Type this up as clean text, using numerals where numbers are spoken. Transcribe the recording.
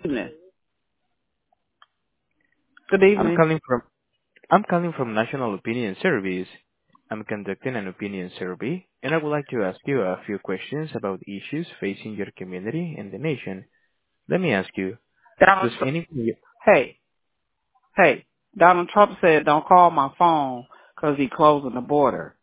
evening. Good I'm evening. calling from I'm calling from National Opinion Service. I'm conducting an opinion survey, and I would like to ask you a few questions about issues facing your community and the nation. Let me ask you, Donald does Trump. any Hey. Donald Trump said don't call my phone because he closing the border.